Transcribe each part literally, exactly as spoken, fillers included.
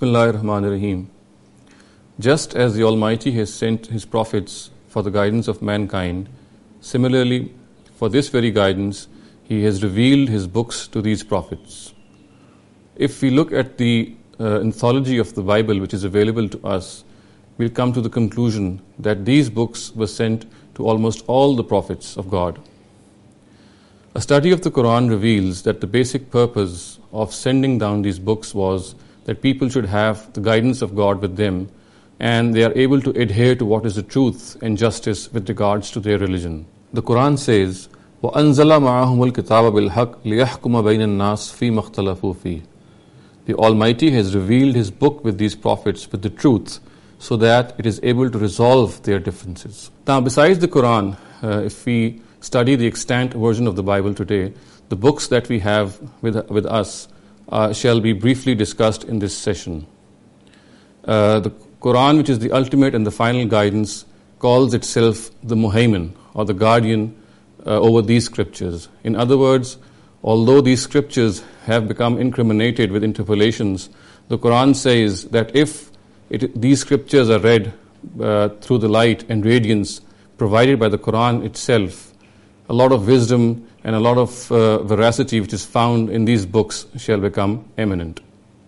Bismillahir Rahmanir Rahim. Just as the Almighty has sent His prophets for the guidance of mankind, similarly, for this very guidance, He has revealed His books to these prophets. If we look at the uh, anthology of the Bible which is available to us, we'll come to the conclusion that these books were sent to almost all the prophets of God. A study of the Quran reveals that the basic purpose of sending down these books was that people should have the guidance of God with them, and they are able to adhere to what is the truth and justice with regards to their religion. The Quran says, وَأَنزَلَ مَعَهُمُ الْكِتَابَ بِالْحَقِّ لِيَحْكُمَ بَيْنَ النَّاسِ فِي مَا اخْتَلَفُوا فِيهِ. The Almighty has revealed His book with these prophets with the truth, so that it is able to resolve their differences. Now, besides the Quran, uh, if we study the extant version of the Bible today, the books that we have with, with us uh, shall be briefly discussed in this session. Uh, the Quran, which is the ultimate and the final guidance, calls itself the Muhaymin, or the guardian uh, over these scriptures. In other words, although these scriptures have become incriminated with interpolations, the Quran says that if it, these scriptures are read uh, through the light and radiance provided by the Quran itself, a lot of wisdom and a lot of uh, veracity which is found in these books shall become eminent.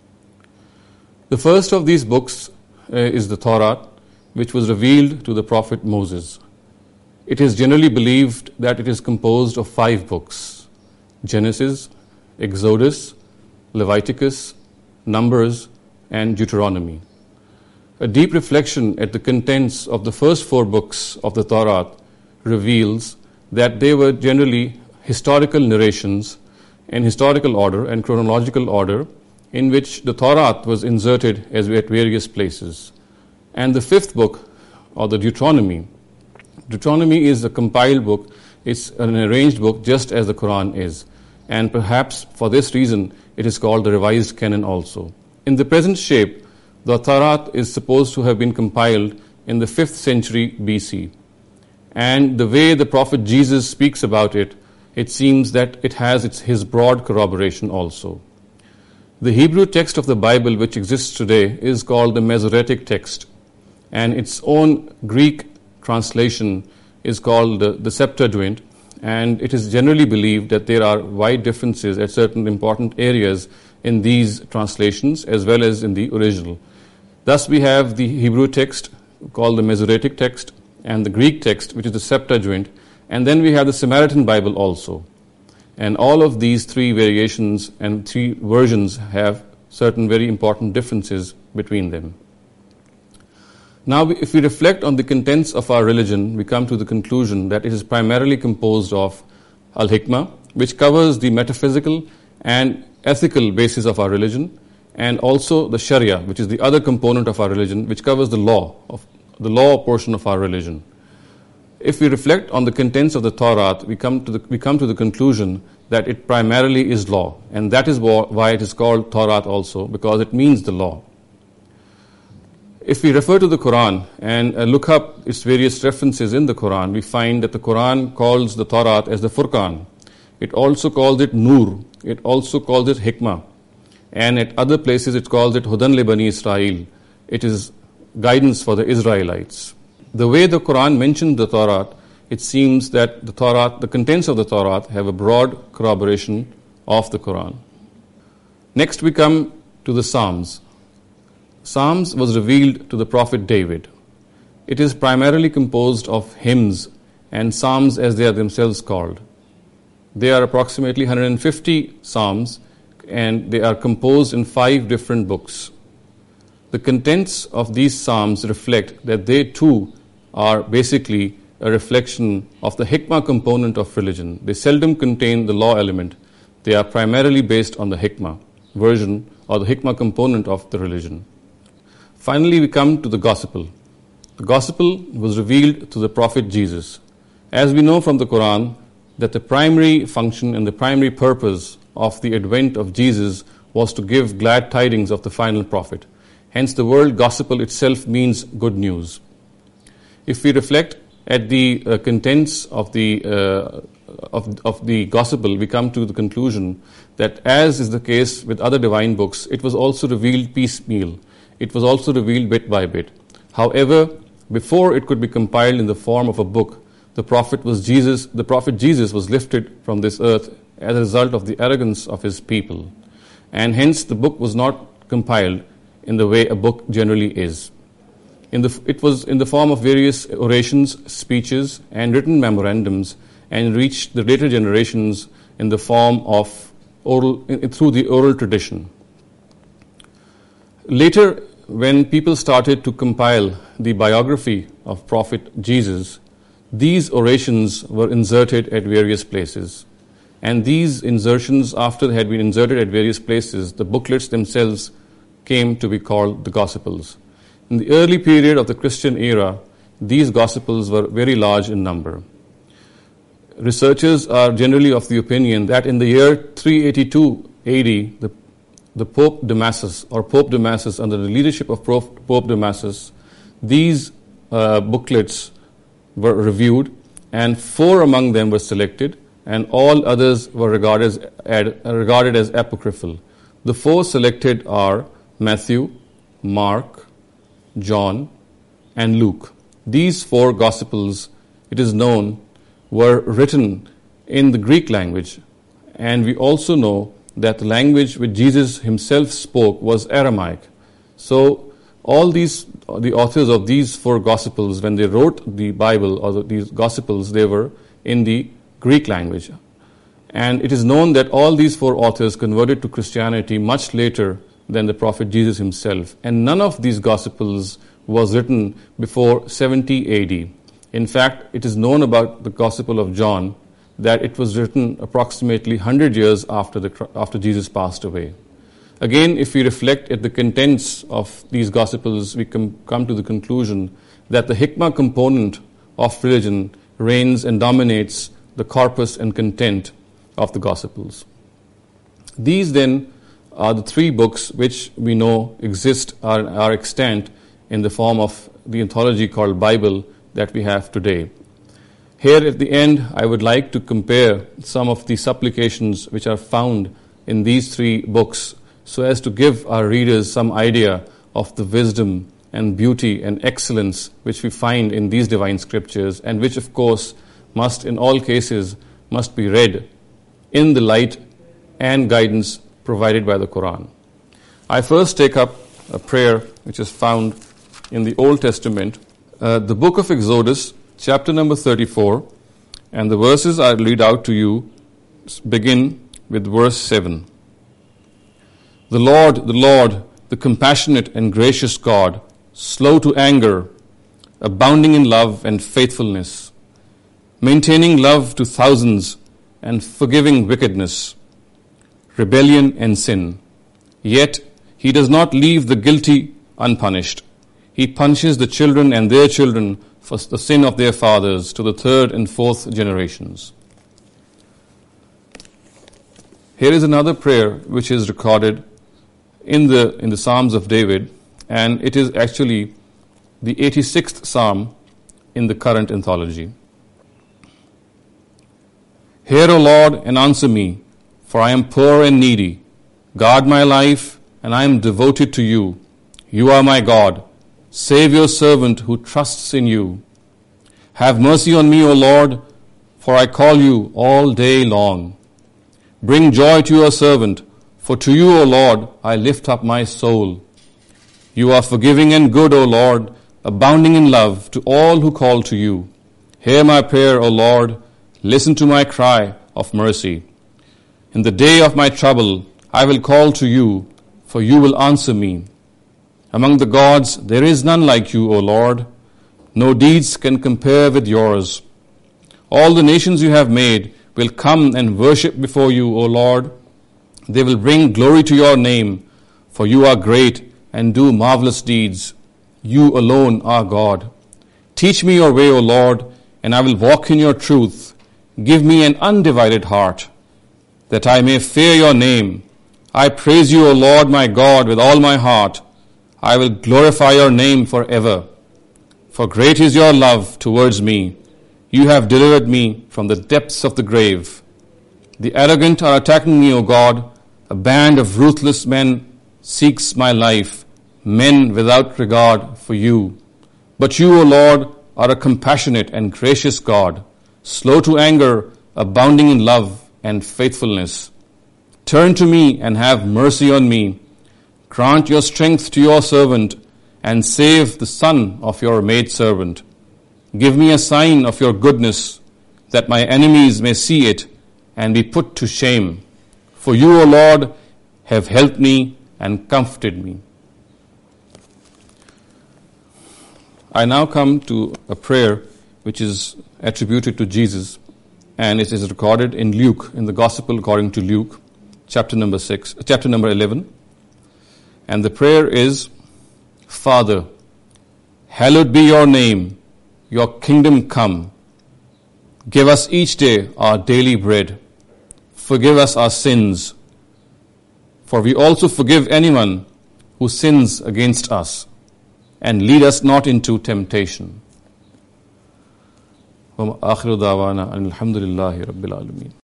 The first of these books uh, is the Torah, which was revealed to the Prophet Moses. It is generally believed that it is composed of five books: Genesis, Exodus, Leviticus, Numbers, and Deuteronomy. A deep reflection at the contents of the first four books of the Torah reveals that they were generally historical narrations in historical order and chronological order, in which the Torah was inserted as at various places. And the fifth book, or the Deuteronomy, Deuteronomy is a compiled book. It's an arranged book just as the Quran is. And perhaps for this reason, it is called the revised canon also. In the present shape, the Torah is supposed to have been compiled in the fifth century B C. And the way the Prophet Jesus speaks about it, it seems that it has its, his broad corroboration also. The Hebrew text of the Bible which exists today is called the Masoretic text, and its own Greek translation is called the, the Septuagint, and it is generally believed that there are wide differences at certain important areas in these translations as well as in the original. Thus we have the Hebrew text called the Masoretic text, and the Greek text, which is the Septuagint, and then we have the Samaritan Bible also. And all of these three variations and three versions have certain very important differences between them. Now, if we reflect on the contents of our religion, we come to the conclusion that it is primarily composed of Al-Hikmah, which covers the metaphysical and ethical basis of our religion, and also the Sharia, which is the other component of our religion, which covers the law of the law portion of our religion. If we reflect on the contents of the Torah, we come to the, we come to the conclusion that it primarily is law, and that is why it is called Torah also, because it means the law. If we refer to the Quran and uh, look up its various references in the Quran, we find that the Quran calls the Torah as the Furqan. It also calls it Nur. It also calls it Hikmah. And at other places it calls it Hudan li Bani Israel. It is guidance for the Israelites. The way the Quran mentions the Torah, it seems that the Torah, the contents of the Torah have a broad corroboration of the Quran. Next we come to the Psalms. Psalms was revealed to the Prophet David. It is primarily composed of hymns and psalms as they are themselves called. There are approximately one hundred fifty psalms, and they are composed in five different books. The contents of these psalms reflect that they too are basically a reflection of the hikmah component of religion. They seldom contain the law element. They are primarily based on the hikmah version or the hikmah component of the religion. Finally, we come to the gospel. The gospel was revealed to the Prophet Jesus. As we know from the Quran, that the primary function and the primary purpose of the advent of Jesus was to give glad tidings of the final prophet. Hence, the word gospel itself means good news. If we reflect at the uh, contents of the uh, of, of the gospel, we come to the conclusion that, as is the case with other divine books, it was also revealed piecemeal. It was also revealed bit by bit. However, before it could be compiled in the form of a book, the prophet was Jesus, the prophet Jesus was lifted from this earth as a result of the arrogance of his people. And hence the book was not compiled in the way a book generally is. In the, it was in the form of various orations, speeches, and written memorandums, and reached the later generations in the form of oral, in, through the oral tradition. Later, when people started to compile the biography of Prophet Jesus, these orations were inserted at various places. And these insertions, after they had been inserted at various places, the booklets themselves came to be called the Gospels. In the early period of the Christian era, these Gospels were very large in number. Researchers are generally of the opinion that in the year three eighty-two A D, the, the Pope Damasus, or Pope Damasus, under the leadership of Pope Damasus, these uh, booklets were reviewed, and four among them were selected, and all others were regarded as, regarded as apocryphal. The four selected are Matthew, Mark, John, and Luke. These four Gospels, it is known, were written in the Greek language, and we also know that the language which Jesus himself spoke was Aramaic. So all these, the authors of these four Gospels, when they wrote the Bible or the, these Gospels, they were in the Greek language. And it is known that all these four authors converted to Christianity much later than the prophet Jesus himself. And none of these Gospels was written before seventy A D. In fact, it is known about the Gospel of John that it was written approximately one hundred years after, the, after Jesus passed away. Again, if we reflect at the contents of these Gospels, we come, come to the conclusion that the hikmah component of religion reigns and dominates the corpus and content of the Gospels. These then are the three books which we know exist, are, are extant in the form of the anthology called Bible that we have today. Here at the end, I would like to compare some of the supplications which are found in these three books, so as to give our readers some idea of the wisdom and beauty and excellence which we find in these divine scriptures, and which of course must in all cases must be read in the light and guidance provided by the Quran. I first take up a prayer which is found in the Old Testament, uh, the book of Exodus, chapter number thirty-four, and the verses I read out to you begin with verse seven. The Lord, the Lord, the compassionate and gracious God, slow to anger, abounding in love and faithfulness, maintaining love to thousands and forgiving wickedness, rebellion and sin. Yet he does not leave the guilty unpunished. He punishes the children and their children for the sin of their fathers to the third and fourth generations. Here is another prayer which is recorded in the in the Psalms of David, and it is actually the eighty-sixth Psalm in the current anthology. Hear, O Lord, and answer me, for I am poor and needy. Guard my life, and I am devoted to you. You are my God. Save your servant who trusts in you. Have mercy on me, O Lord, for I call you all day long. Bring joy to your servant, for to you, O Lord, I lift up my soul. You are forgiving and good, O Lord, abounding in love to all who call to you. Hear my prayer, O Lord. Listen to my cry of mercy. In the day of my trouble, I will call to you, for you will answer me. Among the gods, there is none like you, O Lord. No deeds can compare with yours. All the nations you have made will come and worship before you, O Lord. They will bring glory to your name, for you are great and do marvelous deeds. You alone are God. Teach me your way, O Lord, and I will walk in your truth. Give me an undivided heart, that I may fear your name. I praise you, O Lord my God, with all my heart. I will glorify your name forever. For great is your love towards me. You have delivered me from the depths of the grave. The arrogant are attacking me, O God. A band of ruthless men seeks my life, men without regard for you. But you, O Lord, are a compassionate and gracious God, slow to anger, abounding in love and faithfulness. Turn to me and have mercy on me. Grant your strength to your servant and save the son of your maidservant. Give me a sign of your goodness, that my enemies may see it and be put to shame. For you, O Lord, have helped me and comforted me. I now come to a prayer which is attributed to Jesus, and it is recorded in Luke, in the Gospel according to Luke, chapter number six, chapter number eleven. And the prayer is, Father, hallowed be your name, your kingdom come. Give us each day our daily bread. Forgive us our sins, for we also forgive anyone who sins against us. And lead us not into temptation. Wa akhiru da'wana alhamdulillahi rabbil alameen.